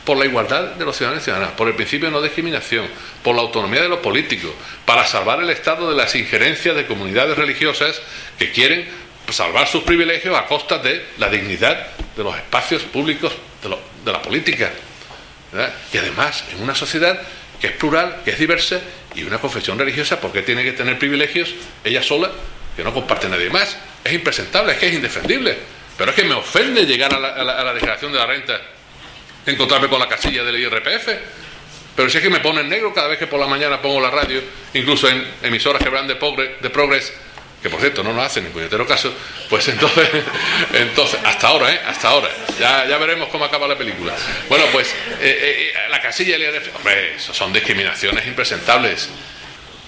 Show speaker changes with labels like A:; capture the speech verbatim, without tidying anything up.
A: por la igualdad de los ciudadanos y ciudadanas, por el principio de no discriminación, por la autonomía de los políticos, para salvar el Estado de las injerencias de comunidades religiosas que quieren salvar sus privilegios a costa de la dignidad de los espacios públicos de, lo, de la política, ¿verdad? Y además, en una sociedad que es plural, que es diversa, y una confesión religiosa, ¿por qué tiene que tener privilegios ella sola, que no comparte nadie más? Es impresentable, es que es indefendible. Pero es que me ofende llegar a la, a la, a la declaración de la renta, encontrarme con la casilla del I R P F. Pero si es que me pone en negro cada vez que por la mañana pongo la radio, incluso en emisoras que hablan de, progres, de Progress, que por cierto no nos hacen ni puñetero caso, pues entonces, entonces hasta ahora, ¿eh? Hasta ahora, ya, ya veremos cómo acaba la película. Bueno, pues eh, eh, la casilla del I R P F, hombre, eso son discriminaciones impresentables.